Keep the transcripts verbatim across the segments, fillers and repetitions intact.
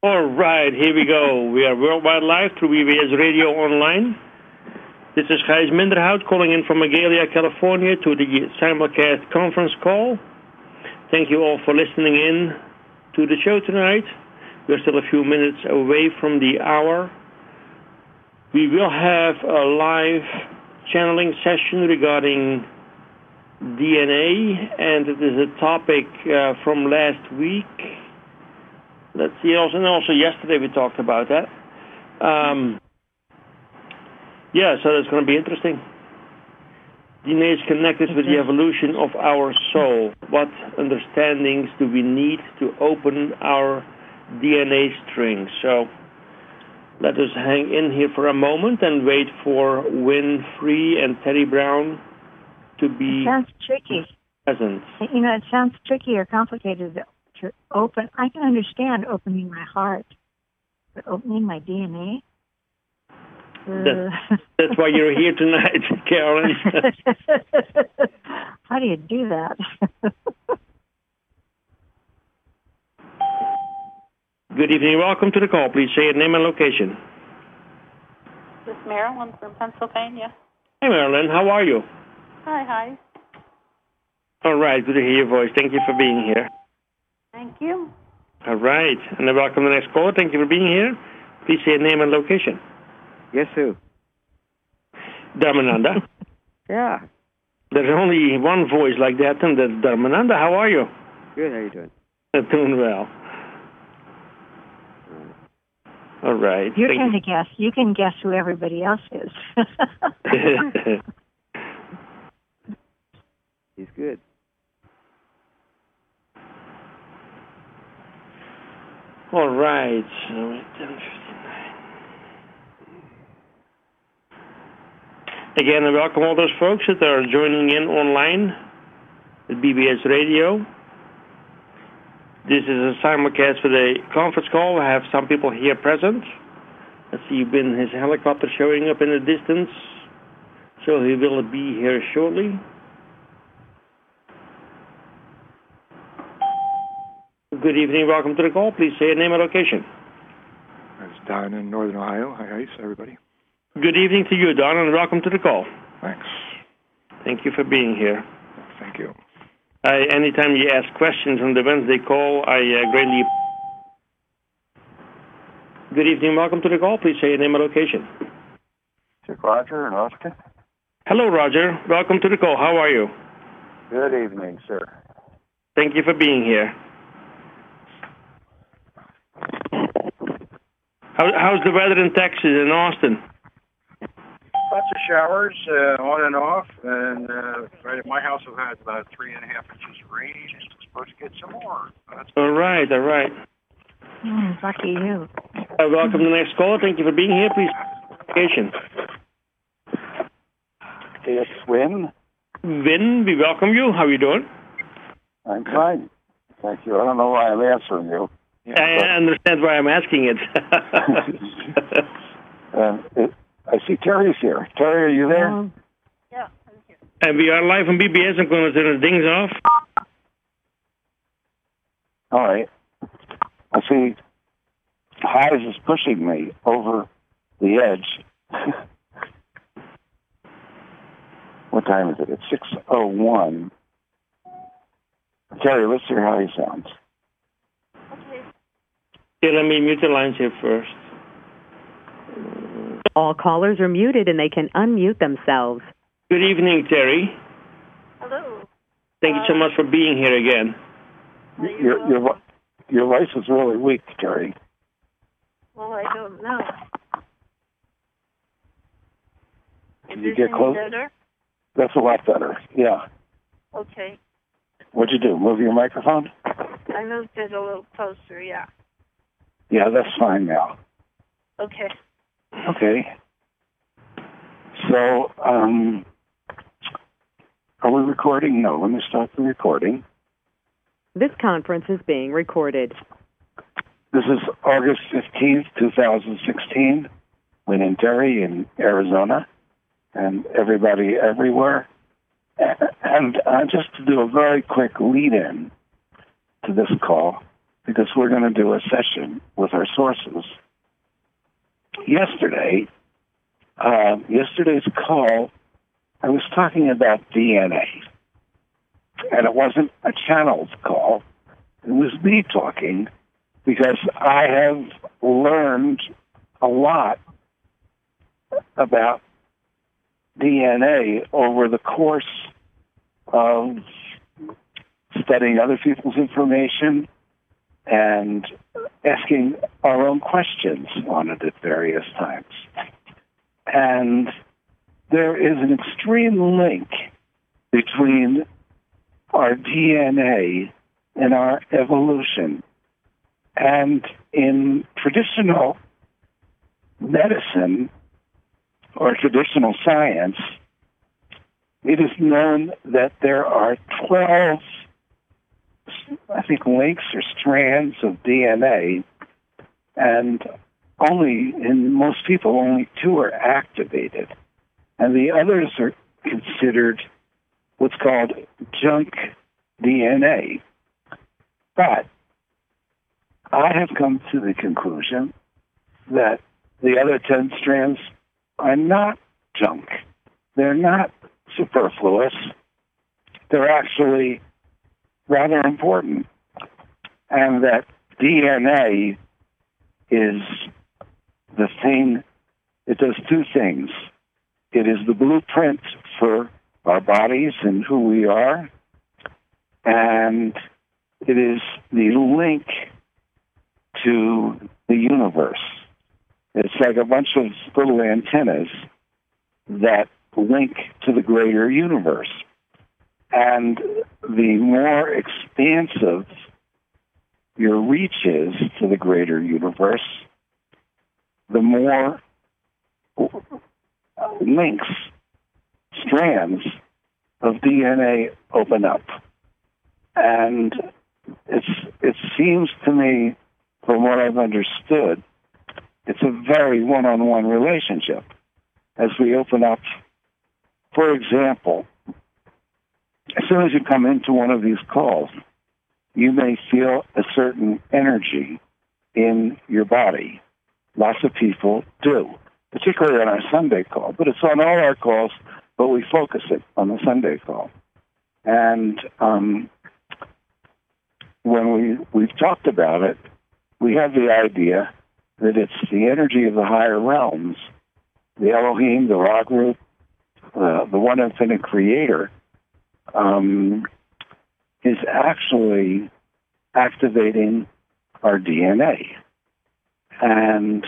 All right, here we go. We are worldwide live through B B S Radio Online. This is Gijs Minderhout calling in from Magalia, California to the simulcast conference call. Thank you all for listening in to the show tonight. We're still a few minutes away from the hour. We will have a live channeling session regarding D N A, and it is a topic uh, from last week. Let's see, also, and also yesterday we talked about that. Um, yeah, so that's going to be interesting. D N A is connected with the evolution of our soul. What understandings do we need to open our D N A string? So let us hang in here for a moment and wait for Winfrey and Terry Brown to be it sounds tricky. present. You know, it sounds tricky or complicated to open. I can understand opening my heart, but opening my D N A? That, that's why you're here tonight, Carolyn. How do you do that? Good evening. Welcome to the call. Please say your name and location. This is Marilyn from Pennsylvania. Hey, Marilyn. How are you? Hi, hi. All right. Good to hear your voice. Thank you for being here. Thank you. All right. And then welcome to the next caller. Thank you for being here. Please say your name and location. Yes, who? Dharmananda. Yeah. There's only one voice like that, and that's Dharmananda. How are you? Good. How you doing? I'm doing well. All right. You're Thank kind of guess. You can guess who everybody else is. He's good. All right. So ten fifty-nine. Again, I welcome all those folks that are joining in online at B B S Radio. This is a simulcast for the conference call. I have some people here present. I see Ben, his helicopter showing up in the distance, so he will be here shortly. Good evening. Welcome to the call. Please say your name and location. It's Don in Northern Ohio. Hi, Ice, everybody. Good evening to you, Don, and welcome to the call. Thanks. Thank you for being here. Thank you. I, anytime you ask questions on the Wednesday call, I uh, greatly... Good evening. Welcome to the call. Please say your name and location. It's Roger in Austin. Hello, Roger. Welcome to the call. How are you? Good evening, sir. Thank you for being here. How, how's the weather in Texas, in Austin? Lots of showers, uh, on and off, and uh, right at my house I've had about three and a half inches of rain, and it's supposed to get some more. That's all right, all right. Mm, lucky you. Uh, welcome to the next caller. Thank you for being here. Please, location. It's Win. Vin, we welcome you. How are you doing? I'm fine. Thank you. I don't know why I'm answering you. Yeah, I but... understand why I'm asking it. uh, it I see Terry's here. Terry, are you there? Um, yeah, I'm here. And we are live on B B S. I'm going to turn the dings off. All right. I see Highs is pushing me over the edge. What time is it? It's six oh one. Terry, let's hear how he sounds. Okay. Okay, let me mute the lines here first. All callers are muted and they can unmute themselves. Good evening, Terry. Hello. Thank uh, you so much for being here again. Your, your, your voice is really weak, Terry. Well, I don't know. Can Is you this get close? Better? That's a lot better, yeah. Okay. What'd you do, move your microphone? I moved it a little closer, yeah. Yeah, that's fine now. Okay. Okay. So, um, are we recording? No, let me start the recording. This conference is being recorded. This is August fifteenth, twenty sixteen. Win and Terry in Arizona, and everybody everywhere. And uh, just to do a very quick lead-in to this call, because we're going to do a session with our sources. Yesterday, uh, yesterday's call, I was talking about D N A. And it wasn't a channeled call. It was me talking because I have learned a lot about D N A over the course of studying other people's information and asking our own questions on it at various times. And there is an extreme link between our D N A and our evolution. And in traditional medicine or traditional science, it is known that there are twelve, I think, links or strands of D N A, and only, in most people, only two are activated. And the others are considered what's called junk D N A. But I have come to the conclusion that the other ten strands are not junk. They're not superfluous. They're actually rather important. And that D N A is the thing, it does two things. It is the blueprint for our bodies and who we are, and it is the link to the universe. It's like a bunch of little antennas that link to the greater universe. And the more expansive your reach is to the greater universe, the more links, strands of D N A open up. And it's it seems to me, from what I've understood, it's a very one-on-one relationship. As we open up, for example, as soon as you come into one of these calls, you may feel a certain energy in your body. Lots of people do, particularly on our Sunday call. But it's on all our calls, but we focus it on the Sunday call. And um, when we, we've talked about it, we have the idea that it's the energy of the higher realms, the Elohim, the Ra group, uh, the one infinite creator, um, is actually activating our D N A. And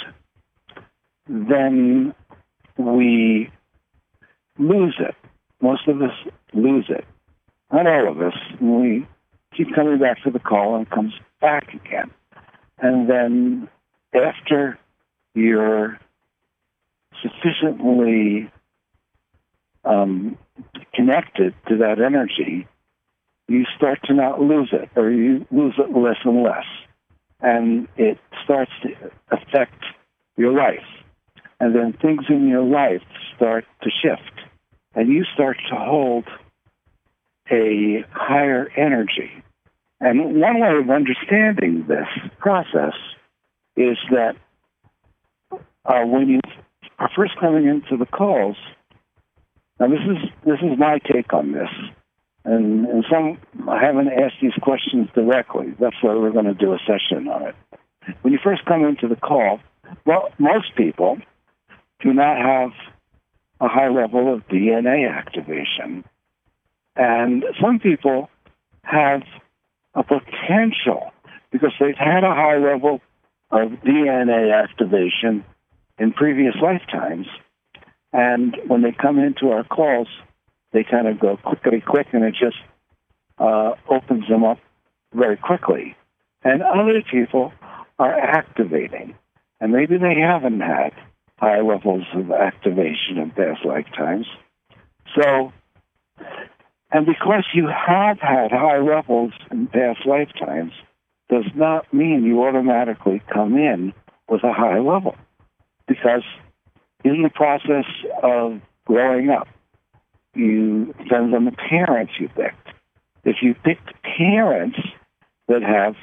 then we lose it. Most of us lose it. Not all of us. We keep coming back to the call and it comes back again. And then after you're sufficiently um, connected to that energy, you start to not lose it, or you lose it less and less. And it starts to affect your life. And then things in your life start to shift. And you start to hold a higher energy. And one way of understanding this process is that uh, when you are first coming into the calls, now this is this is my take on this, and, and some I haven't asked these questions directly. That's why we're going to do a session on it. When you first come into the call, well, most people do not have a high level of D N A activation, and some people have a potential because they've had a high level of D N A activation in previous lifetimes. And when they come into our calls, they kind of go quickly quick, and it just uh, opens them up very quickly. And other people are activating, and maybe they haven't had high levels of activation in past lifetimes. So, and because you have had high levels in past lifetimes, does not mean you automatically come in with a high level. Because in the process of growing up, you depends on the parents you picked. If you picked parents that have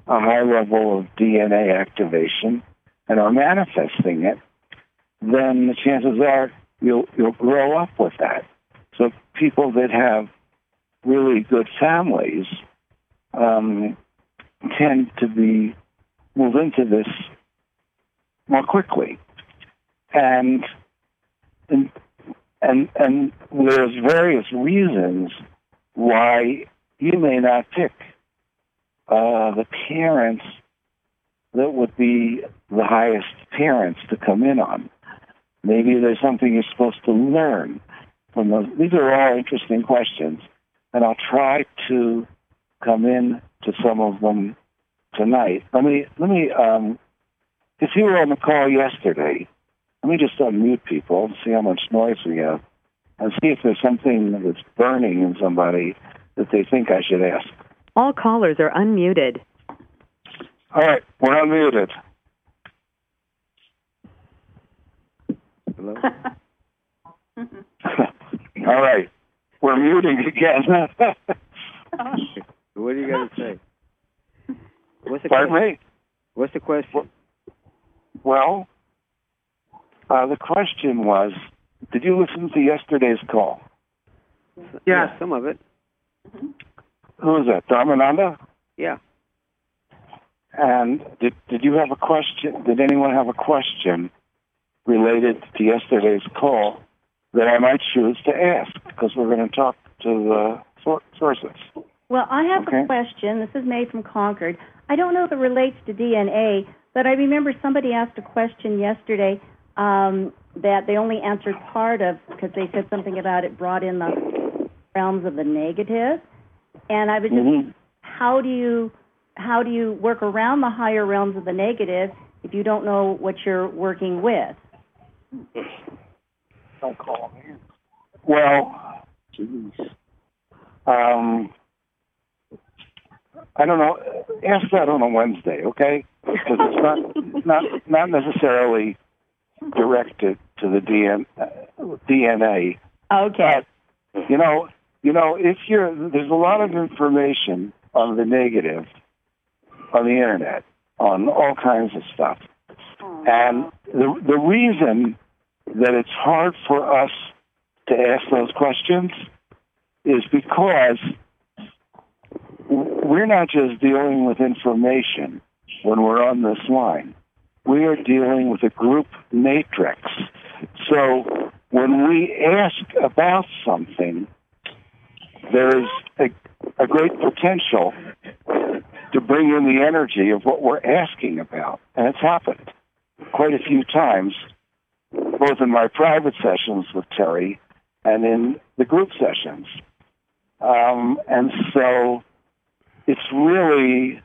a high level of D N A activation and are manifesting it, then the chances are you'll you'll grow up with that. So people that have really good families um, tend to be move into this more quickly, and and and, and there's various reasons why you may not pick uh, the parents that would be the highest parents to come in on. Maybe there's something you're supposed to learn from those. These are all interesting questions, and I'll try to come in to some of them tonight. Let me, let me, um, if you were on the call yesterday, let me just unmute people and see how much noise we have, and see if there's something that's burning in somebody that they think I should ask. All callers are unmuted. All right, we're unmuted. Hello? All right, we're muting again. What do you got to say? What's the Pardon question? me? What's the question? Well, uh, the question was, did you listen to yesterday's call? Yeah, some of it. Who was that, Dharmananda? Yeah. And did did you have a question? Did anyone have a question related to yesterday's call that I might choose to ask? Because we're going to talk to the sor- sources. Well, I have Okay. a question. This is May from Concord. I don't know if it relates to D N A, but I remember somebody asked a question yesterday um, that they only answered part of because they said something about it brought in the realms of the negative. And I was just, Mm-hmm. how do you how do you work around the higher realms of the negative if you don't know what you're working with? Don't call me. Well, um, I don't know. Ask that on a Wednesday, okay? Because it's not not not necessarily directed to the D N, uh, D N A. Okay. But, you know, you know, if you're there's a lot of information on the negative on the internet on all kinds of stuff, and the the reason that it's hard for us to ask those questions is because we're not just dealing with information when we're on this line. We are dealing with a group matrix. So when we ask about something, there is a, a great potential to bring in the energy of what we're asking about. And it's happened quite a few times, both in my private sessions with Terry and in the group sessions. Um, and so it's really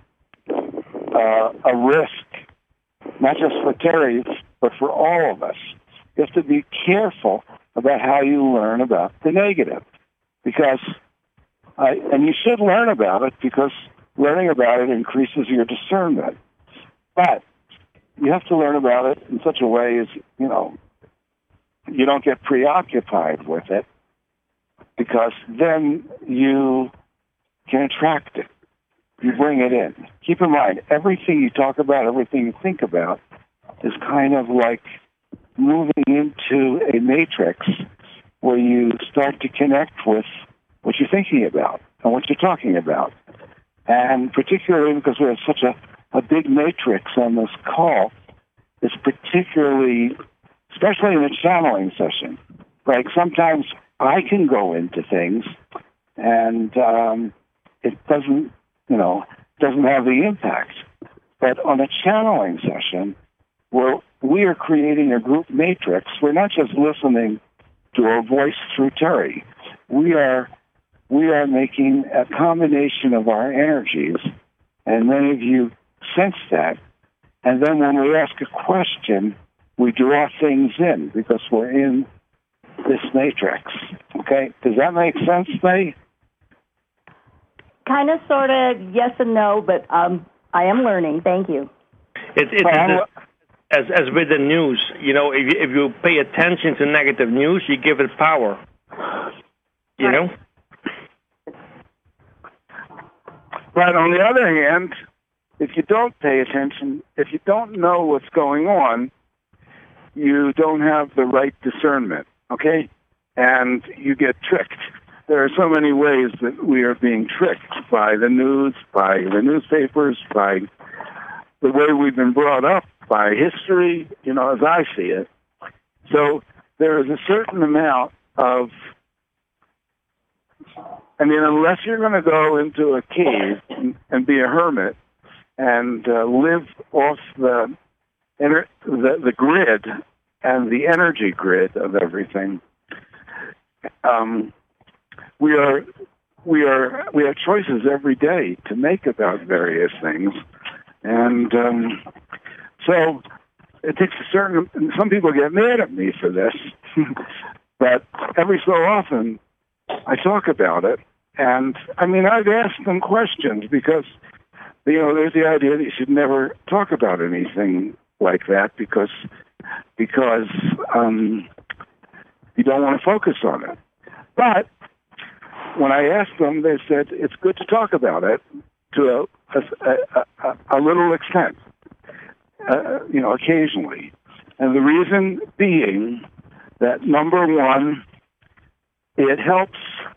uh, a risk, not just for Terry, but for all of us. You have to be careful about how you learn about the negative. Because, uh, and you should learn about it because learning about it increases your discernment. But you have to learn about it in such a way as, you know, you don't get preoccupied with it, because then you can attract it. You bring it in. Keep in mind, everything you talk about, everything you think about is kind of like moving into a matrix where you start to connect with what you're thinking about and what you're talking about. And particularly because we have such a, a big matrix on this call, it's particularly, especially in a channeling session, like sometimes I can go into things and um, it doesn't, you know, doesn't have the impact. But on a channeling session, where we are creating a group matrix, we're not just listening to a voice through Terry. We are we are making a combination of our energies, and many of you sense that. And then when we ask a question, we draw things in because we're in this matrix. Okay? Does that make sense, May? Kind of, sort of, yes and no, but um, I am learning. Thank you. It, it, it, as, as with the news, you know, if you, if you pay attention to negative news, you give it power. You right. know? But on the other hand, if you don't pay attention, if you don't know what's going on, you don't have the right discernment, okay? And you get tricked. There are so many ways that we are being tricked by the news, by the newspapers, by the way we've been brought up, by history, you know, as I see it. So there is a certain amount of, I mean, unless you're going to go into a cave and, and be a hermit and uh, live off the, ener- the the grid and the energy grid of everything, um, we are we are we have choices every day to make about various things, and um, so it takes a certain. Some people get mad at me for this, but every so often I talk about it, and I mean I've asked them questions because you know there's the idea that you should never talk about anything like that because because um, you don't want to focus on it, but when I asked them, they said it's good to talk about it to a, a, a, a little extent, uh, you know, occasionally. And the reason being that, number one, it helps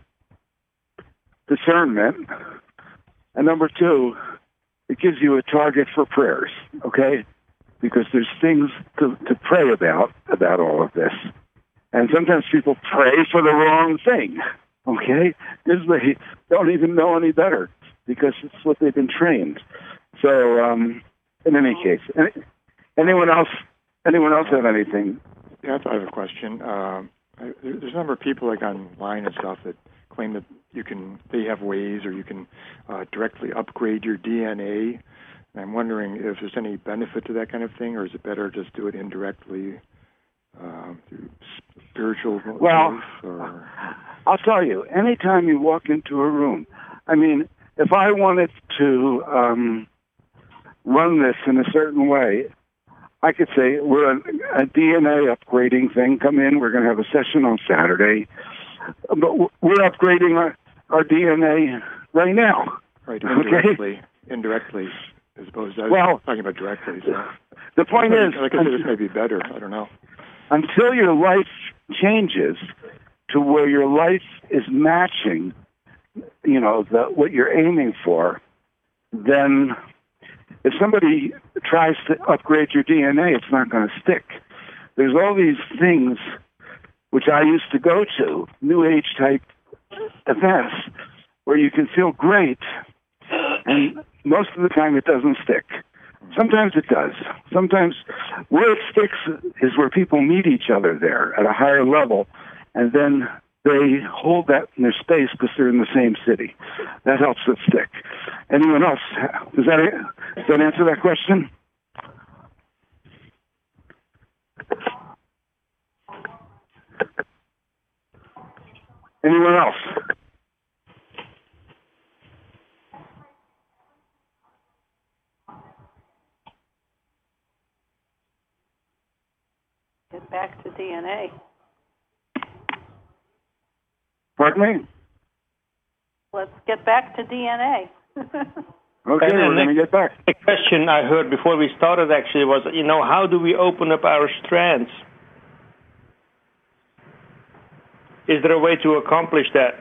discernment, and number two, it gives you a target for prayers, okay? Because there's things to, to pray about, about all of this. And sometimes people pray for the wrong thing. Okay, because they don't even know any better because it's what they've been trained. So, um, in any case, any, anyone else? Anyone else have anything? Yeah, I have a question. Uh, I, there's a number of people like online and stuff that claim that you can. They have ways, or you can uh, directly upgrade your D N A. And I'm wondering if there's any benefit to that kind of thing, or is it better just do it indirectly uh, through spiritual well, life? Or I'll tell you, anytime you walk into a room, I mean, if I wanted to um, run this in a certain way, I could say, we're a, a D N A upgrading thing. Come in, we're going to have a session on Saturday. But we're upgrading our, our D N A right now. Right, indirectly. Okay? Indirectly, as opposed to I was well, talking about directly. So. The point like, is... Like I said, this may be better. I don't know. Until your life changes to where your life is matching, you know, the, what you're aiming for, then if somebody tries to upgrade your D N A, it's not going to stick. There's all these things which I used to go to, New Age type events, where you can feel great, and most of the time it doesn't stick. Sometimes it does. Sometimes where it sticks is where people meet each other there at a higher level, and then they hold that in their space because they're in the same city. That helps it stick. Anyone else? Does that, does that answer that question? Anyone else? Get back to D N A. Pardon me? Let's get back to D N A. Okay, we're going to get back. The question I heard before we started actually was, you know, how do we open up our strands? Is there a way to accomplish that?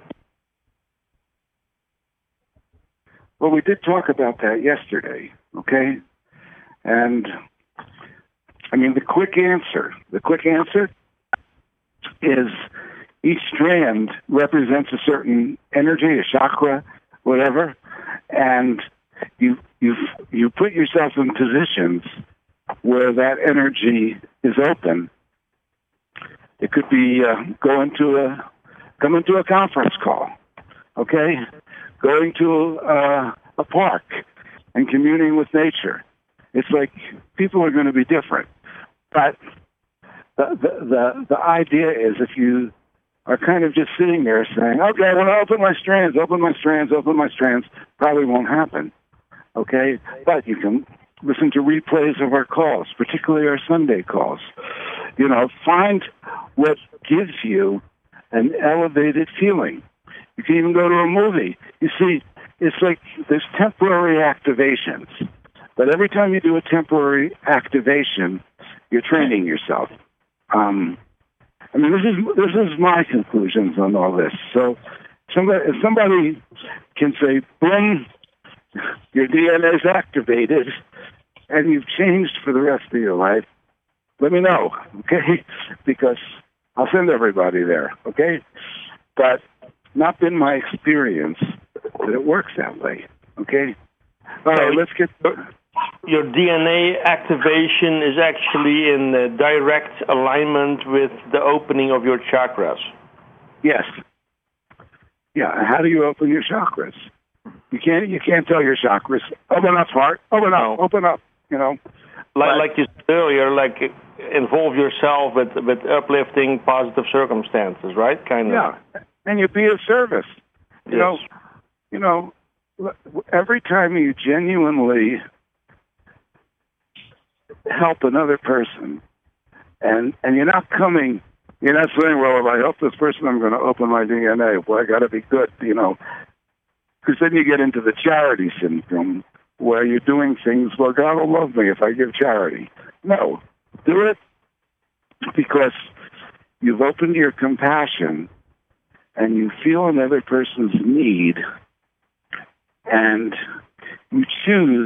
Well, we did talk about that yesterday, okay? And, I mean, the quick answer, the quick answer is each strand represents a certain energy, a chakra, whatever, and you you you put yourself in positions where that energy is open. It could be uh, going to a coming to a conference call, okay, going to uh, a park and communing with nature. It's like people are going to be different, but the the the, the idea is if you are kind of just sitting there saying, okay, well, I'll open my strands, open my strands, open my strands, probably won't happen, okay? But you can listen to replays of our calls, particularly our Sunday calls. You know, find what gives you an elevated feeling. You can even go to a movie. You see, it's like there's temporary activations. But every time you do a temporary activation, you're training yourself. Um, I mean, this is this is my conclusions on all this. So, somebody, if somebody can say, "Boom, your D N A is activated, and you've changed for the rest of your life," let me know, okay? Because I'll send everybody there, okay? But not been my experience that it works that way, okay? All right, let's get... Your D N A activation is actually in uh, direct alignment with the opening of your chakras. Yes. Yeah, how do you open your chakras? You can't you can't tell your chakras, open up, heart, open up, open up, you know. Like, but, like you said earlier, like involve yourself with, with uplifting positive circumstances, right? Kind of. Yeah, and you be of service. You yes. know, you know, every time you genuinely help another person, and and you're not coming, you're not saying, well, if I help this person, I'm going to open my D N A. Well, I got to be good, you know, because then you get into the charity syndrome where you're doing things, well, God will love me if I give charity. No, do it because you've opened your compassion and you feel another person's need, and you choose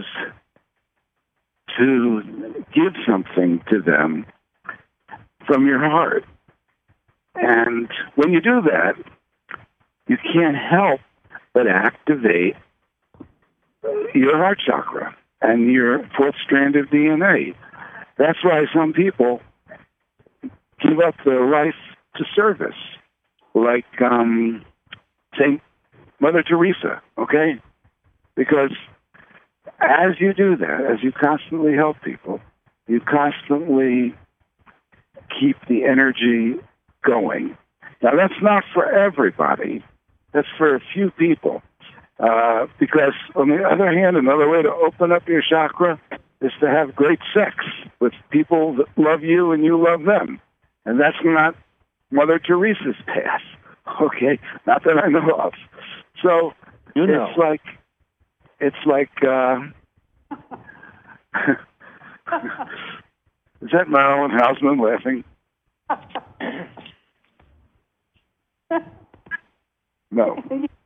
to give something to them from your heart. And when you do that, you can't help but activate your heart chakra and your fourth strand of D N A. That's why some people give up their life to service, like um, Saint Mother Teresa, okay? Because as you do that, as you constantly help people, you constantly keep the energy going. Now, that's not for everybody. That's for a few people. Uh, because, on the other hand, another way to open up your chakra is to have great sex with people that love you and you love them. And that's not Mother Teresa's path, okay? Not that I know of. So you know. it's like, it's like, uh, is that Marilyn Hausman laughing? No.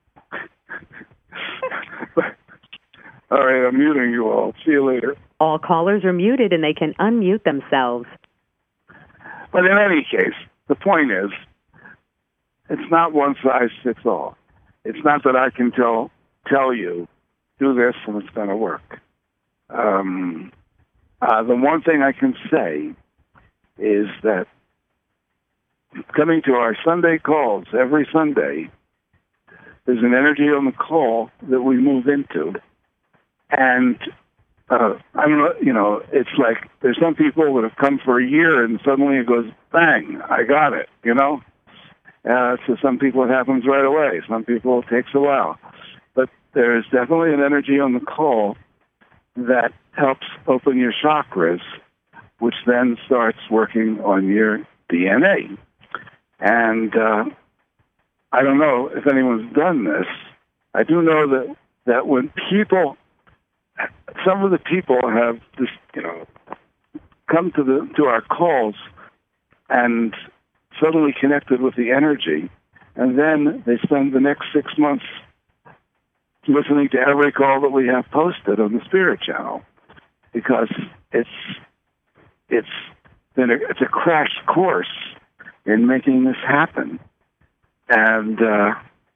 All right, I'm muting you all. See you later. All callers are muted and they can unmute themselves. But in any case, the point is, it's not one size fits all. It's not that I can tell tell you, do this and it's going to work. Um, uh, the one thing I can say is that coming to our Sunday calls every Sunday, there's an energy on the call that we move into. And uh, I'm not, you know, it's like there's some people that have come for a year and suddenly it goes, bang, I got it, you know? Uh, so some people it happens right away. Some people it takes a while. But there's definitely an energy on the call that helps open your chakras, which then starts working on your D N A. And uh, I don't know if anyone's done this. I do know that, that when people, some of the people have this, you know, come to the to our calls and suddenly connected with the energy, and then they spend the next six months listening to every call that we have posted on the Spirit Channel, because it's it's been a, it's a crash course in making this happen. And uh,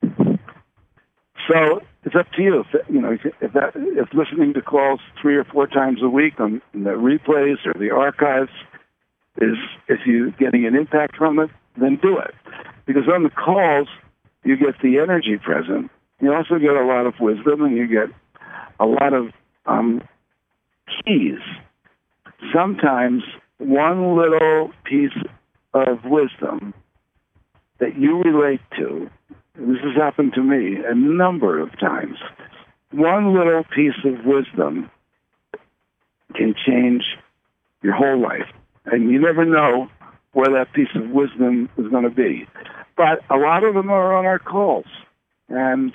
so it's up to you. If, you know, if, that, if listening to calls three or four times a week on the replays or the archives is, if you're getting an impact from it, then do it. Because on the calls, you get the energy present. You also get a lot of wisdom, and you get a lot of um, keys. Sometimes one little piece of wisdom that you relate to, this has happened to me a number of times, one little piece of wisdom can change your whole life. And you never know where that piece of wisdom is going to be. But a lot of them are on our calls. And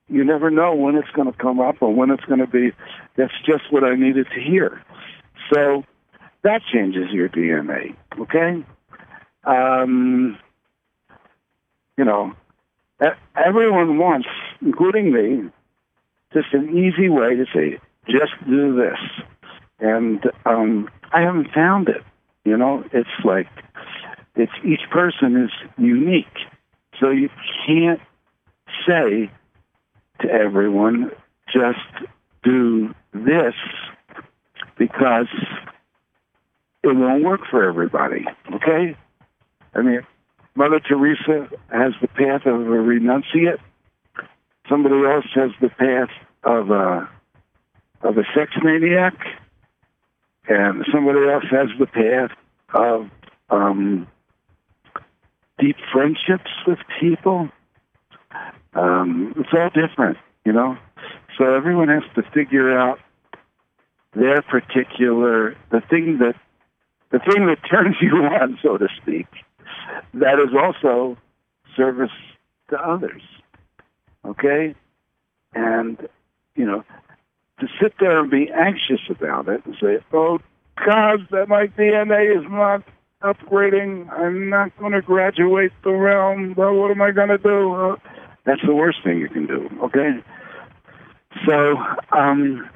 you never know when it's going to come up or when it's going to be, that's just what I needed to hear. So that changes your D N A, okay? Um, you know, everyone wants, including me, just an easy way to say, just do this. And um, I haven't found it. You know, it's like, it's each person is unique. So you can't say to everyone, just do this, because it won't work for everybody, okay? I mean, Mother Teresa has the path of a renunciate. Somebody else has the path of a, of a sex maniac. And somebody else has the path of um, deep friendships with people. Um, it's all different, you know? So everyone has to figure out their particular, the thing that, the thing that turns you on, so to speak, that is also service to others, okay? And, you know, to sit there and be anxious about it and say, oh, God, that my D N A is not upgrading. I'm not going to graduate the realm. Well, what am I going to do? Uh, that's the worst thing you can do, okay? So, um,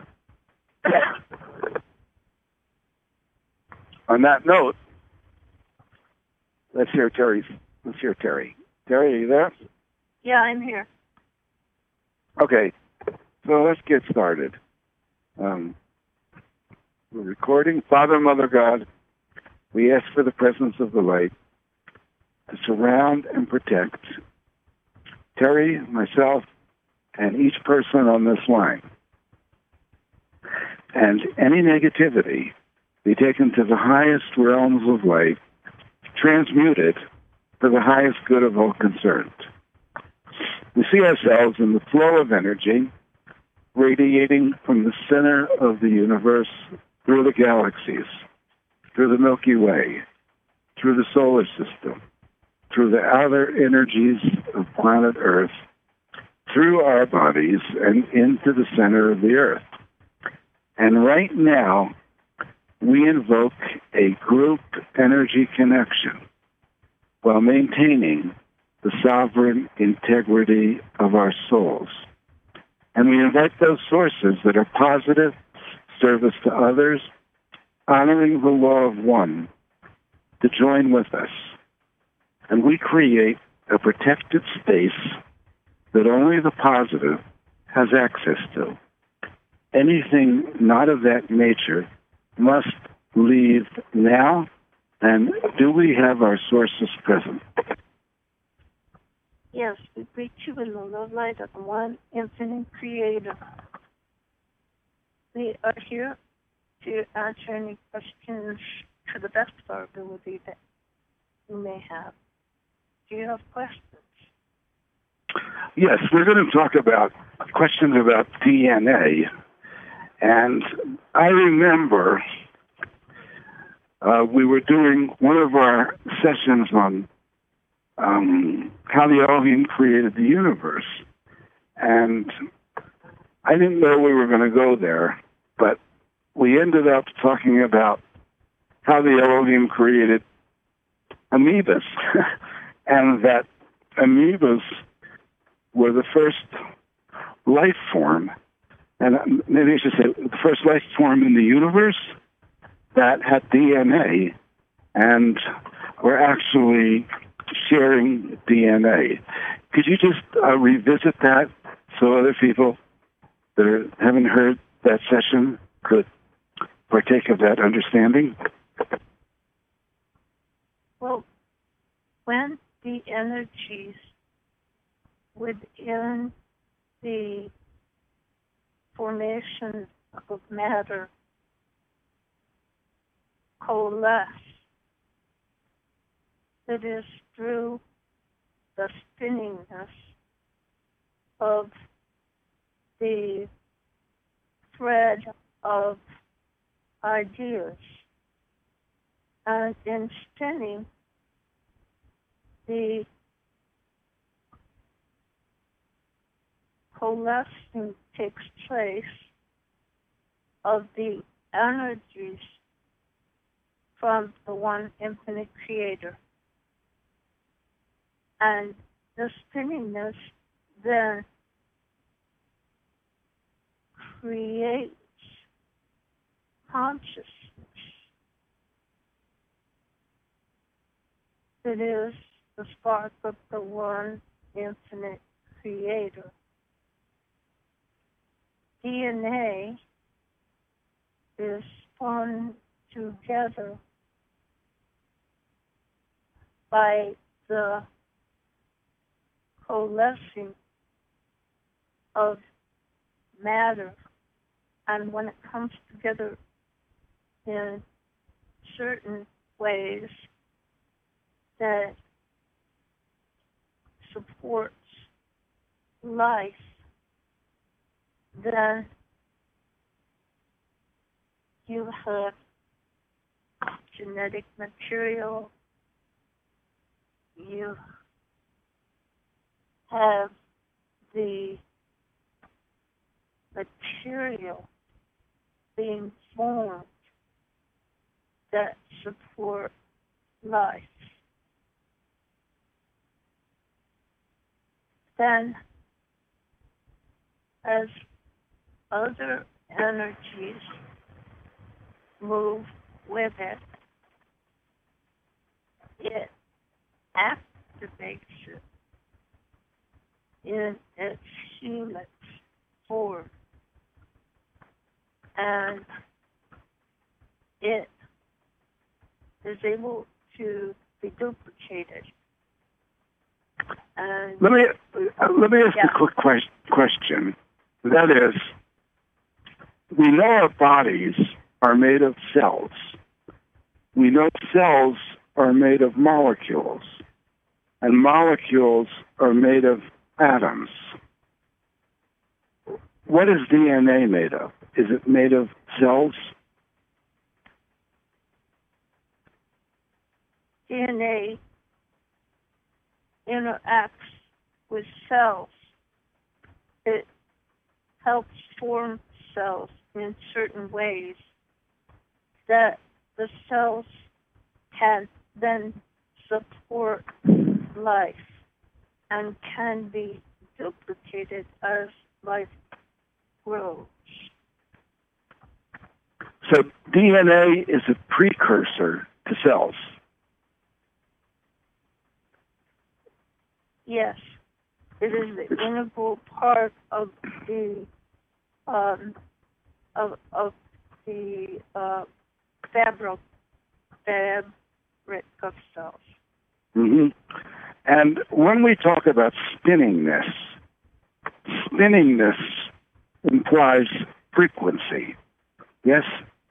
on that note, let's hear Terry's. Let's hear Terry. Terry, are you there? Yeah, I'm here. Okay, so let's get started. Um, we're recording. Father, Mother, God, we ask for the presence of the light to surround and protect Terry, myself, and each person on this line. And any negativity be taken to the highest realms of light, transmuted for the highest good of all concerned. We see ourselves in the flow of energy radiating from the center of the universe through the galaxies, through the Milky Way, through the solar system, through the outer energies of planet Earth, through our bodies, and into the center of the Earth. And right now, we invoke a group energy connection while maintaining the sovereign integrity of our souls. And we invite those sources that are positive, service to others, honoring the law of one, to join with us. And we create a protected space that only the positive has access to. Anything not of that nature must leave now. And do we have our sources present? Yes, we greet you in the love light of the one infinite creator. We are here to answer any questions to the best of our ability that you may have. Do you have questions? Yes, we're going to talk about questions about D N A. And I remember uh, we were doing one of our sessions on um, how the Elohim created the universe. And I didn't know we were going to go there, but we ended up talking about how the Elohim created amoebas, and that amoebas were the first life form, and maybe I should say the first life form in the universe that had D N A, and were actually sharing D N A. Could you just uh, revisit that so other people that are, haven't heard that session could partake of that understanding? Well, when the energies within the formation of matter coalesce, it is through the spinningness of the thread of ideas. And in spinning, the coalescing takes place of the energies from the one infinite creator. And the spinningness then creates consciousness. It is the spark of the one infinite creator. D N A is spun together by the coalescing of matter, and when it comes together in certain ways that supports life, then you have genetic material, you have the material being formed that support life. Then, as other energies move with it, it activates it in its helix form, and it is able to be duplicated. And Let me uh, let me ask Yeah. a quick ques- question. That is, we know our bodies are made of cells. We know cells are made of molecules, and molecules are made of atoms. What is D N A made of? Is it made of cells? D N A interacts with cells. It helps form cells in certain ways that the cells can then support life and can be duplicated as life grows. So D N A is a precursor to cells. Yes, it is the integral part of the um, of of the uh, fabric fabric of cells. hmm And when we talk about spinningness, spinningness implies frequency. Yes?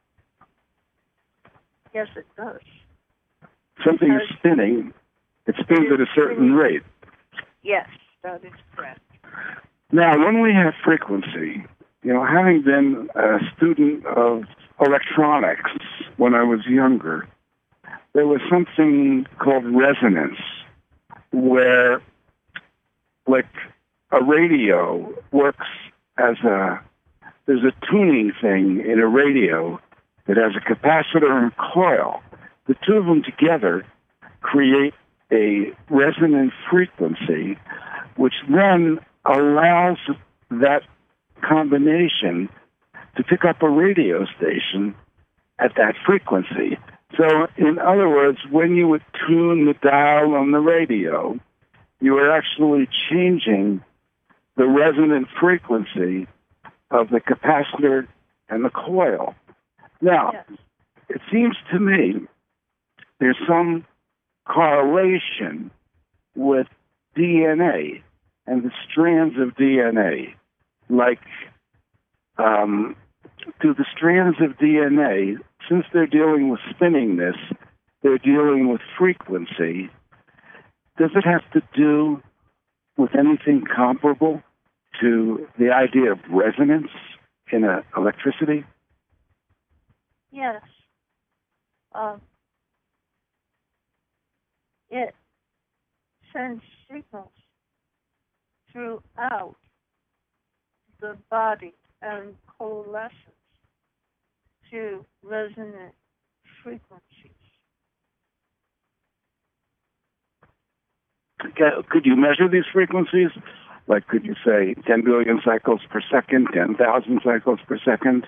Yes, it does. Something is Because- spinning, it spins at a certain rate. Yes, that is correct. Now, when we have frequency, you know, having been a student of electronics when I was younger, there was something called resonance, where, like, a radio works as a, there's a tuning thing in a radio that has a capacitor and coil. The two of them together create a resonant frequency, which then allows that combination to pick up a radio station at that frequency. So, in other words, when you would tune the dial on the radio, you were actually changing the resonant frequency of the capacitor and the coil. Now, Yes. it seems to me there's some correlation with D N A and the strands of D N A. Like, um, do the strands of D N A, since they're dealing with spinningness, they're dealing with frequency, does it have to do with anything comparable to the idea of resonance in uh, electricity? Yes. Um, it sends signals throughout the body and coalesces to resonant frequencies. Ca- Could you measure these frequencies? Like, could you say ten billion cycles per second, ten thousand cycles per second?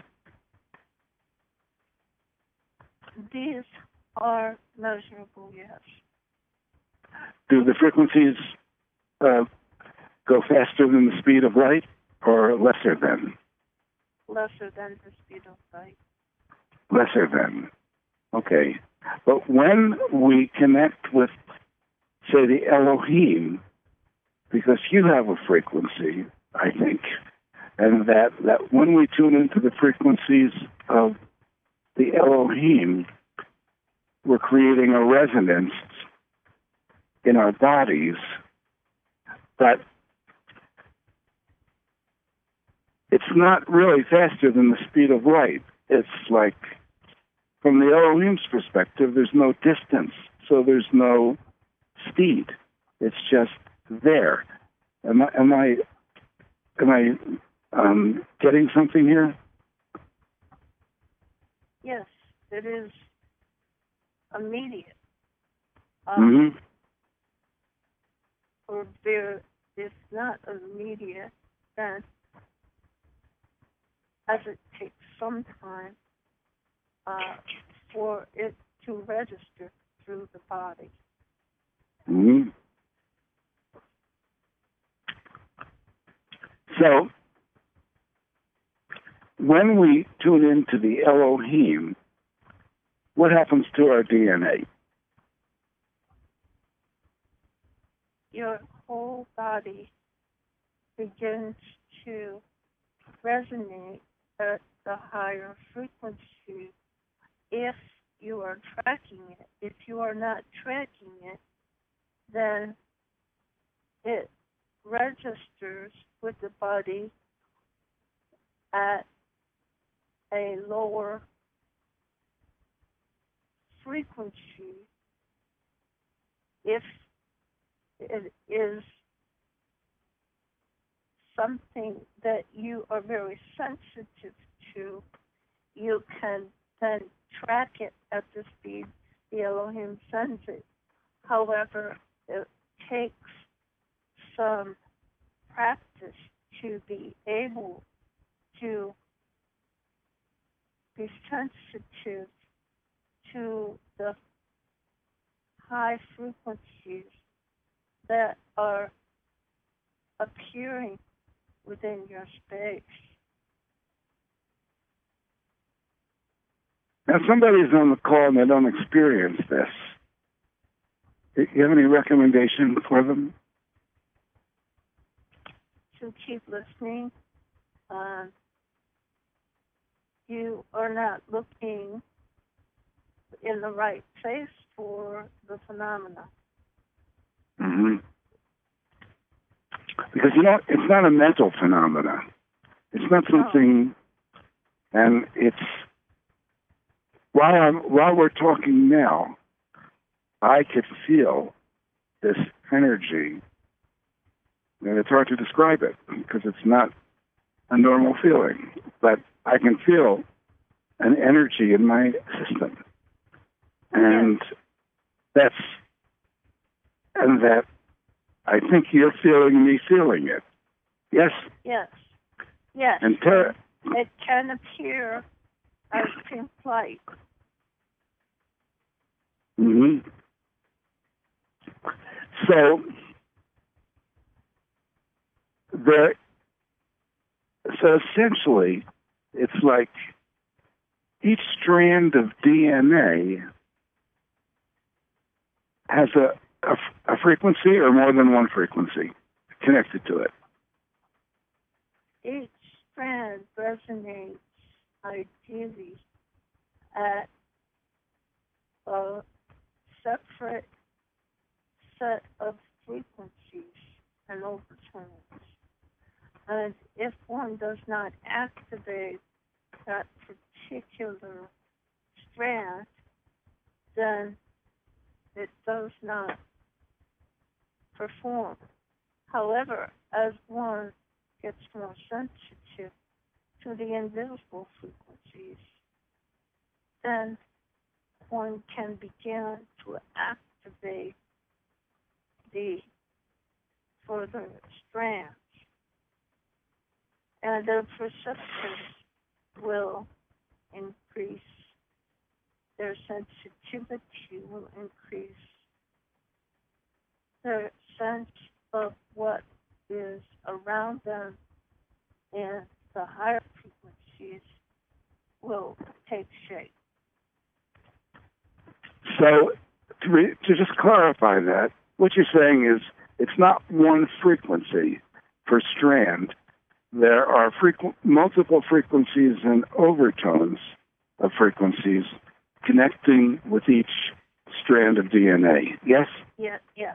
These are measurable, yes. Do the frequencies uh, go faster than the speed of light or lesser than? Lesser than the speed of light. Lesser than. Okay. But when we connect with, say, the Elohim, because you have a frequency, I think, and that, that when we tune into the frequencies of the Elohim, we're creating a resonance in our bodies, but it's not really faster than the speed of light. It's like, from the Elohim's perspective, there's no distance, so there's no speed. It's just there. Am I am I am I um, getting something here? Yes, it is immediate. Mm-hmm. Um, Or there is not immediate, then as it takes some time uh, for it to register through the body. Mm-hmm. So, when we tune into the Elohim, what happens to our D N A? Your whole body begins to resonate at the higher frequency if you are tracking it. If you are not tracking it, then it registers with the body at a lower frequency if it is something that you are very sensitive to. You can then track it at the speed the Elohim sends it. However, it takes some practice to be able to be sensitive to the high frequencies that are appearing within your space. Now, somebody's on the call and they don't experience this. Do you have any recommendation for them? To keep listening. Um, you are not looking in the right place for the phenomena. Mm-hmm. Because, you know, it's not a mental phenomena. It's not something, no. And it's, while I'm, while we're talking now, I could feel this energy, and it's hard to describe it because it's not a normal feeling, but I can feel an energy in my system. And yes. that's, and that I think you're feeling me feeling it. Yes? Yes. Yes. And ter- it can appear as pink light. Mm-hmm. So, there, so essentially, it's like each strand of D N A has a, a, a frequency or more than one frequency connected to it. Each strand resonates ideally at a separate set of frequencies and overtones. And if one does not activate that particular strand, then it does not perform. However, as one gets more sensitive to the invisible frequencies, then one can begin to activate the further strands, and their perceptions will increase, their sensitivity will increase, their sense of what is around them in the higher frequencies will take shape. So, to, re- to just clarify that, what you're saying is it's not one frequency per strand. There are frequ- multiple frequencies and overtones of frequencies connecting with each strand of D N A. Yes? Yeah, yes.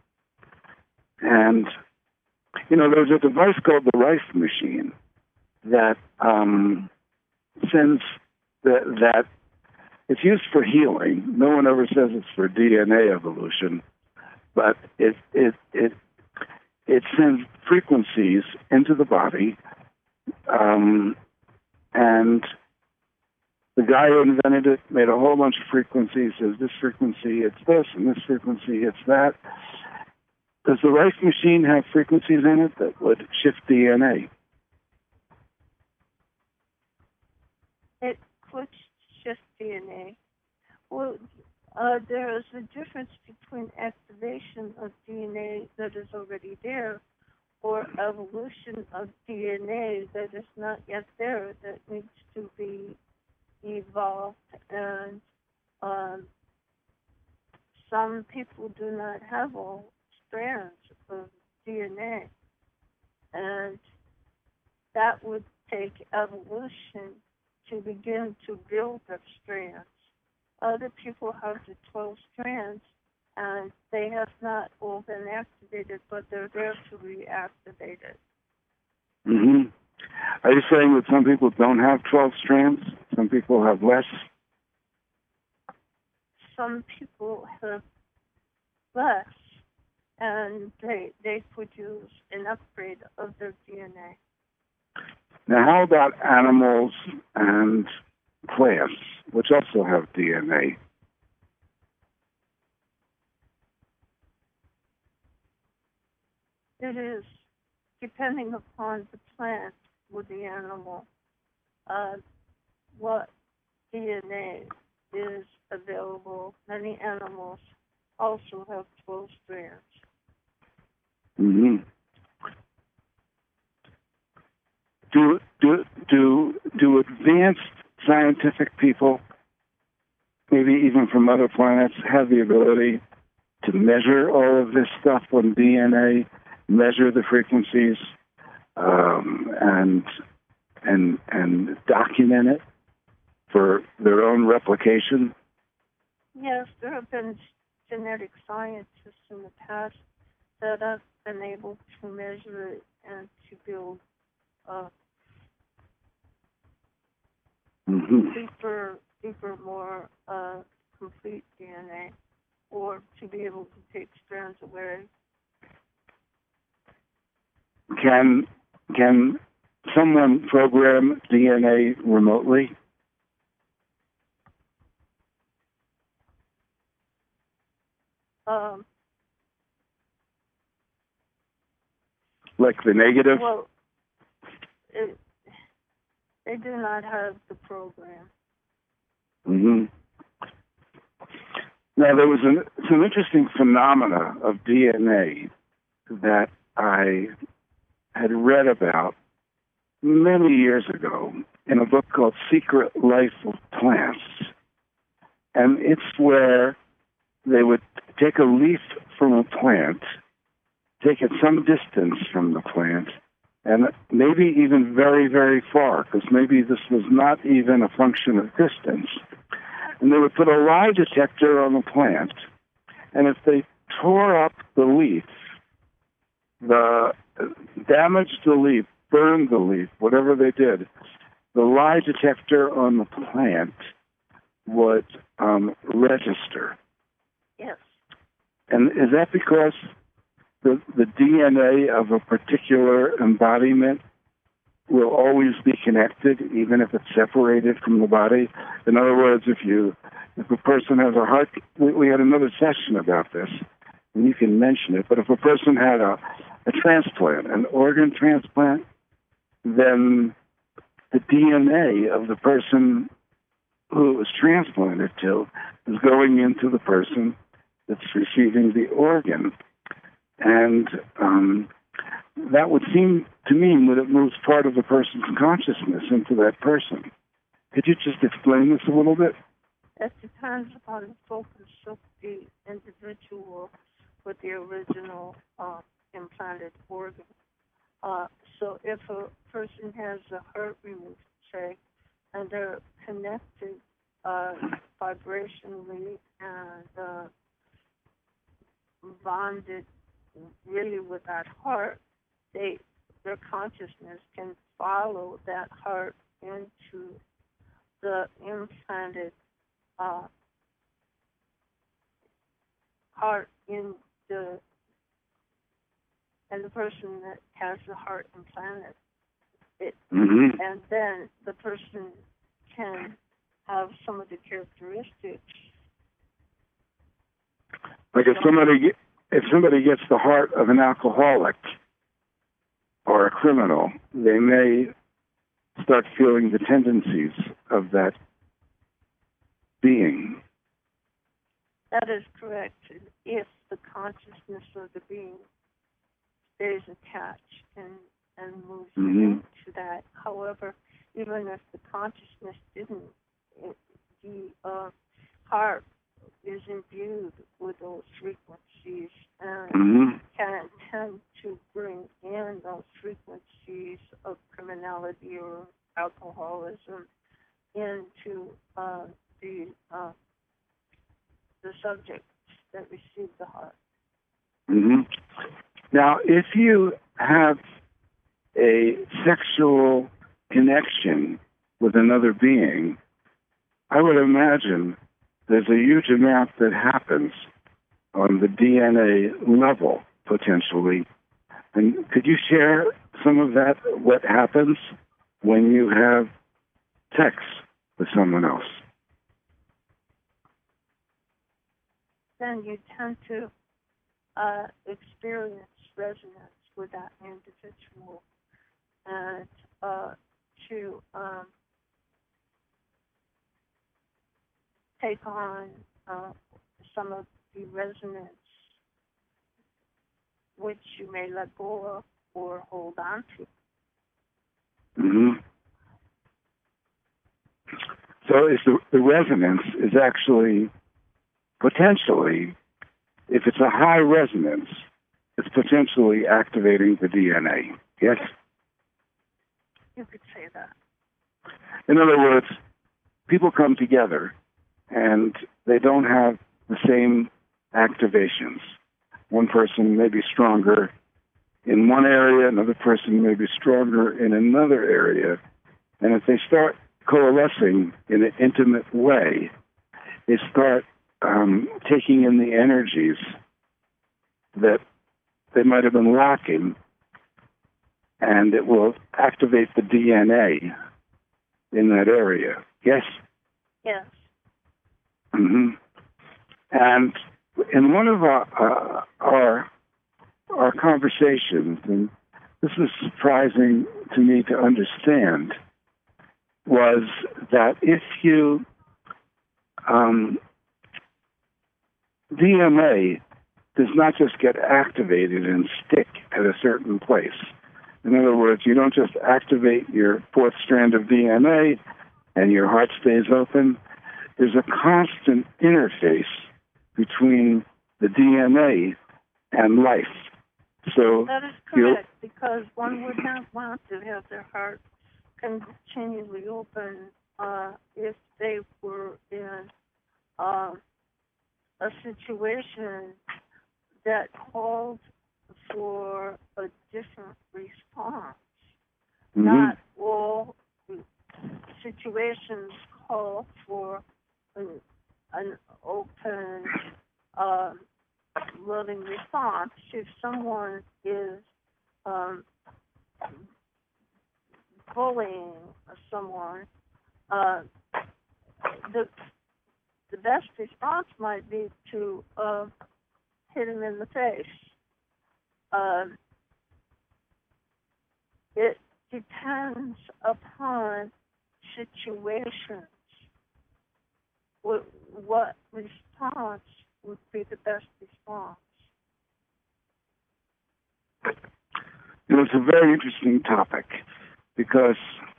And, you know, there's a device called the Rife machine that um, sends the, that it's used for healing. No one ever says it's for D N A evolution, but it it it it sends frequencies into the body, um, and the guy who invented it made a whole bunch of frequencies. Says this frequency it's this, and this frequency it's that. Does the Rife machine have frequencies in it that would shift D N A? It could shift D N A. Well, uh, there is a difference between activation of D N A that is already there or evolution of D N A that is not yet there, that needs to be evolved. And um, some people do not have all strands of D N A. And that would take evolution to begin to build up strands. Other people have the twelve strands, and they have not all been activated, but they're there to reactivate it. Mm-hmm. Are you saying that some people don't have twelve strands? Some people have less? Some people have less, and they they produce an upgrade of their D N A. Now, how about animals and plants, which also have D N A? It is depending upon the plant or the animal, uh, what D N A is available. Many animals also have twelve strands. Mm-hmm. Do, do, do, do advanced scientific people, maybe even from other planets, have the ability to measure all of this stuff on D N A, measure the frequencies, um, and and and document it for their own replication? Yes, there have been genetic scientists in the past that have been able to measure it and to build uh, Mm-hmm. deeper, deeper, more uh, complete D N A, or to be able to take strands away. Can can someone program D N A remotely? Um, Like the negative? well, it, they do not have the program. Mm-hmm. Now, there was an, some interesting phenomena of D N A that I had read about many years ago in a book called Secret Life of Plants. And it's where they would take a leaf from a plant, take it some distance from the plant, and maybe even very, very far, because maybe this was not even a function of distance. And they would put a lie detector on the plant, and if they tore up the leaf, the damaged the leaf, burned the leaf, whatever they did, the lie detector on the plant would um, register. Yes. And is that because the, the D N A of a particular embodiment will always be connected, even if it's separated from the body? In other words, if you if a person has a heart, we, we had another session about this, and you can mention it, but if a person had a, a transplant, an organ transplant, then the D N A of the person who it was transplanted to is going into the person that's receiving the organ. And um, that would seem to mean that it moves part of the person's consciousness into that person. Could you just explain this a little bit? It depends upon the focus of the individual with the original uh, implanted organ. Uh, so if a person has a heart removed, say, and they're connected uh, vibrationally and uh, bonded really with that heart, they their consciousness can follow that heart into the implanted uh, heart in the and the person that has the heart implanted. It, mm-hmm. And then the person can have some of the characteristics. Like if somebody if somebody gets the heart of an alcoholic or a criminal, they may start feeling the tendencies of that being. That is correct. If the consciousness of the being stays attached and, and moves mm-hmm. into that. However, even if the consciousness didn't, it, the uh, heart is imbued with those frequencies and mm-hmm. can tend to bring in those frequencies of criminality or alcoholism into uh, the uh, the subjects that receive the heart. Mm-hmm. Now, if you have a sexual connection with another being, I would imagine there's a huge amount that happens on the D N A level, potentially. And could you share some of that, what happens when you have sex with someone else? Then you tend to uh, experience resonance with that individual and uh, to um, take on uh, some of the resonance which you may let go of or hold on to. Mm-hmm. So is the, the resonance is actually potentially, if it's a high resonance, it's potentially activating the D N A. Yes? You could say that. In other words, people come together and they don't have the same activations. One person may be stronger in one area, another person may be stronger in another area. And if they start coalescing in an intimate way, they start um, taking in the energies that they might have been lacking, and it will activate the D N A in that area. Yes? Yes. Mm-hmm. And in one of our, uh, our our conversations, and this was surprising to me to understand, was that if you um, D N A does not just get activated and stick at a certain place. In other words, you don't just activate your fourth strand of D N A and your heart stays open. There's a constant interface between the D N A and life. So that is correct, because one would not want to have their heart continually open uh, if they were in uh, a situation that called for a different response. Mm-hmm. Not all situations call for an, an open uh, look loving response. If someone is um, bullying someone, uh, the the best response might be to uh, hit him in the face. Uh, it depends upon situations. What, what response would be the best response? You know, it's a very interesting topic because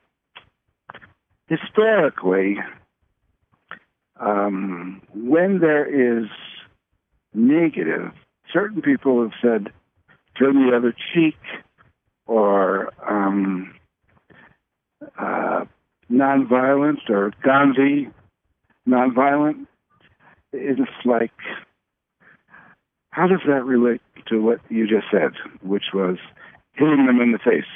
historically, um, when there is negative, certain people have said, turn the other cheek, or um, uh, nonviolent, or Gandhi, nonviolent. It's like, how does that relate to what you just said, which was hitting them in the face?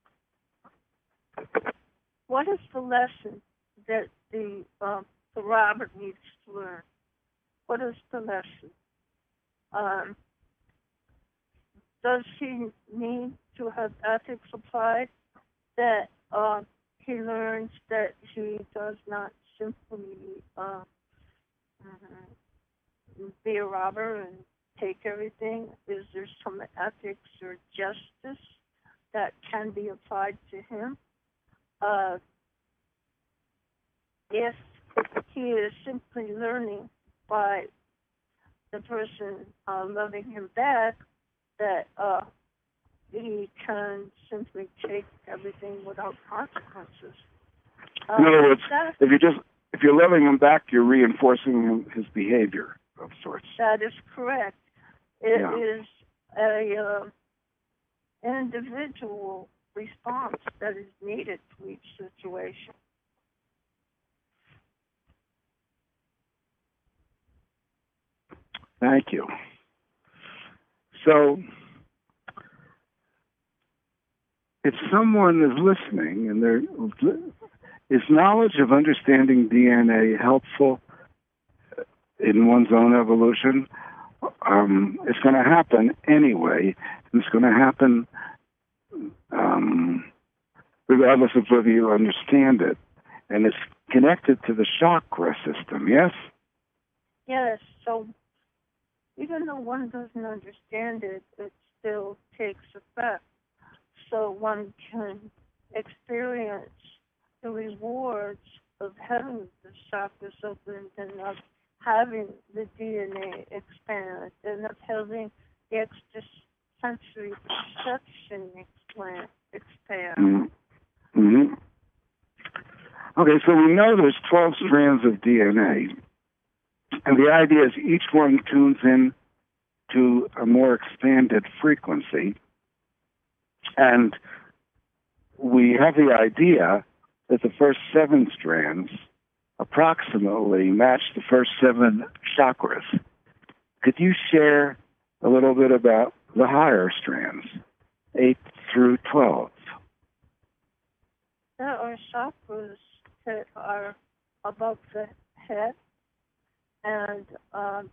What is the lesson that the uh, the robber needs to learn? What is the lesson? Um, does he need to have ethics applied? That uh, he learns that he does not simply uh, be a robber and take everything? Is there some ethics or justice that can be applied to him? Uh, if he is simply learning by the person uh, loving him back, that uh, he can simply take everything without consequences. Uh, In other words, that, if you just if you're loving him back, you're reinforcing him, his behavior of sorts. that is correct. It Yeah. is a uh, individual response that is needed to each situation. Thank you. So, if someone is listening and they're, is knowledge of understanding D N A helpful in one's own evolution? Um, it's going to happen anyway. It's going to happen um, regardless of whether you understand it. And it's connected to the chakra system, yes? Yes, so even though one doesn't understand it, it still takes effect. So one can experience the rewards of having the chakras opened and of having the D N A expand and of having the extrasensory perception expand. expand. Mm-hmm. Okay, so we know there's twelve strands of D N A, and the idea is each one tunes in to a more expanded frequency, and we have the idea that the first seven strands approximately match the first seven chakras. Could you share a little bit about the higher strands, eight through twelve? There are chakras that are above the head, and um,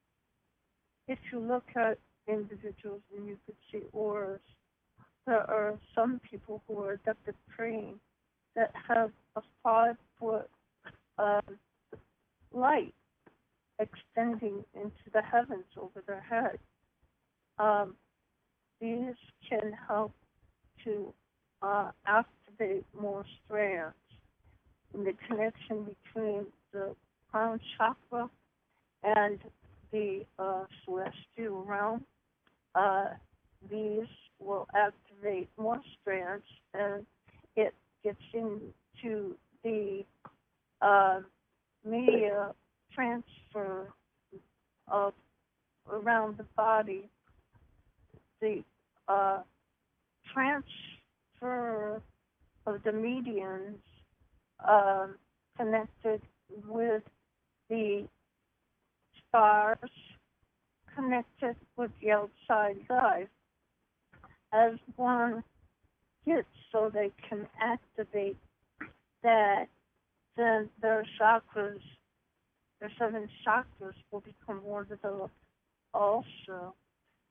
if you look at individuals and you could see auras, there are some people who are adept at praying that have a five-foot uh, light extending into the heavens over their head. Um, these can help to uh, activate more strands. And the connection between the crown chakra and the uh, celestial realm, uh, these will activate more strands, and it gets into the uh, media transfer of around the body, the uh, transfer of the medians uh, connected with the stars, connected with the outside life, as one gets so they can activate that, then their chakras, their seven chakras will become more developed also.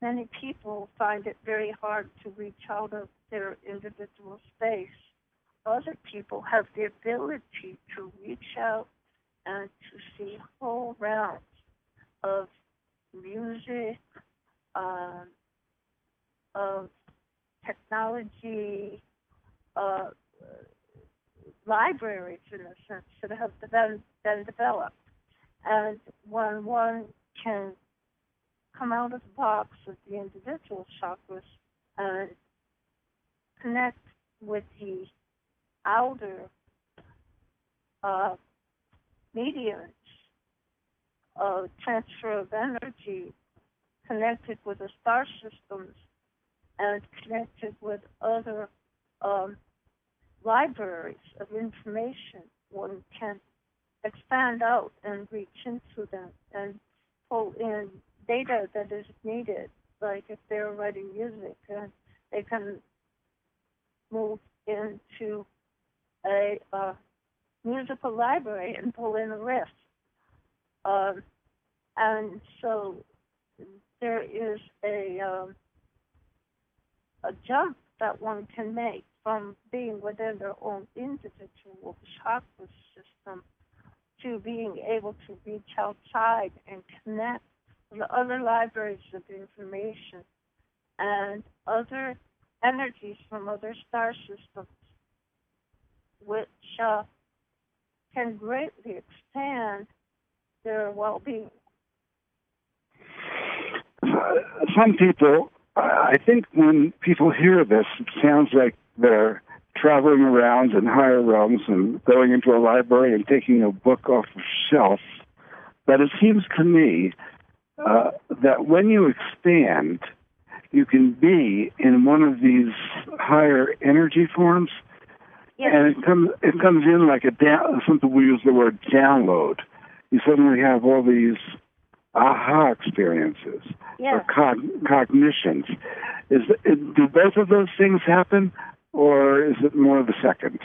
many people find it very hard to reach out of their individual space. Other people have the ability to reach out and to see whole realms of music, um, of technology, uh, libraries, in a sense, that have been, been developed. And when one can come out of the box of the individual chakras and connect with the outer uh, mediums of transfer of energy, connected with the star systems, and connected with other um, libraries of information, one can expand out and reach into them and pull in data that is needed. Like if they're writing music, and they can move into a uh, musical library and pull in a riff. Um, and so there is a um, a jump that one can make from being within their own individual chakra system to being able to reach outside and connect with other libraries of information and other energies from other star systems, which uh, can greatly expand their well-being. Some people, I think when people hear this, it sounds like they're traveling around in higher realms and going into a library and taking a book off a shelf. But it seems to me uh, that when you expand, you can be in one of these higher energy forms, yes. and it comes it comes in like a down. Some people use the word download. You suddenly have all these aha experiences yes. or cog- cognitions. Is it, do both of those things happen, or is it more of the second?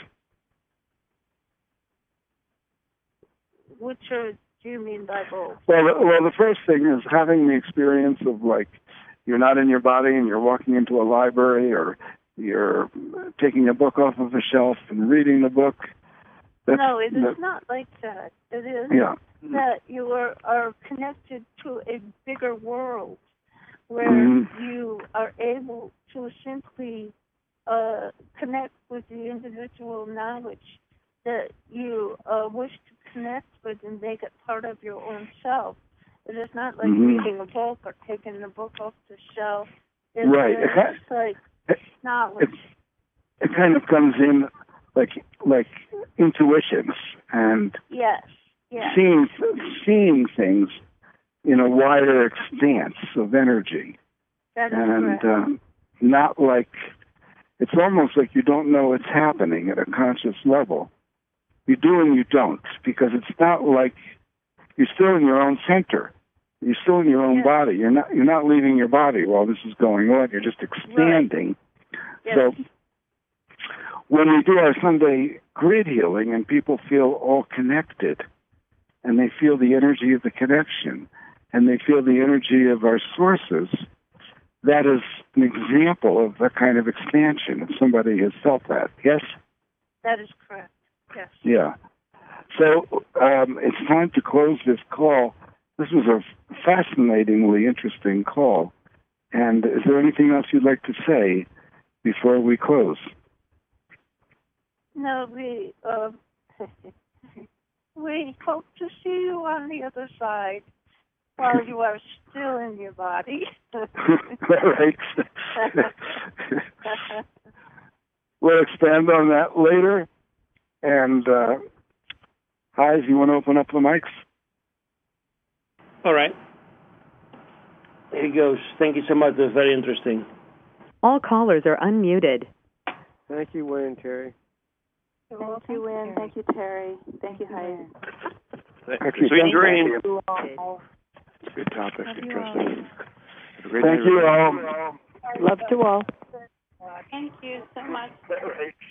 Which are, do you mean by both? Well, the, well, the first thing is having the experience of, like, you're not in your body and you're walking into a library, or you're taking a book off of a shelf and reading the book. That's, no, it is that, not like that. It is yeah. that you are, are connected to a bigger world where mm-hmm. you are able to simply uh, connect with the individual knowledge that you uh, wish to connect with and make it part of your own self. It is not like mm-hmm. reading a book or taking the book off the shelf. It right. is it, like it, knowledge. It, it kind of comes in like like intuitions and yes. Yes. seeing seeing things in a wider expanse of energy. That is and correct. Uh, not like, it's almost like you don't know it's happening at a conscious level. You do and you don't, because it's not like you're still in your own center. You're still in your own yes. body. You're not you're not leaving your body while this is going on. You're just expanding. Right. Yes. So when we do our Sunday grid healing and people feel all connected, and they feel the energy of the connection, and they feel the energy of our sources, that is an example of that kind of expansion, if somebody has felt that. Yes? That is correct. Yes. Yeah. So um, it's time to close this call. This was a fascinatingly interesting call. And is there anything else you'd like to say before we close? No, we uh, we hope to see you on the other side while you are still in your body. All right. We'll expand on that later. And, uh, Heis, you want to open up the mics? All right. Here he goes. Thank you so much. That's very interesting. All callers are unmuted. Thank you, Wayne and Terry. Thank you, Wynn. Thank you, Terry. Thank you, Heidi. Thank you. Sweet dream. Good topic. Interesting. Have a great Thank day, you everybody. all. Love to all. Thank you so much.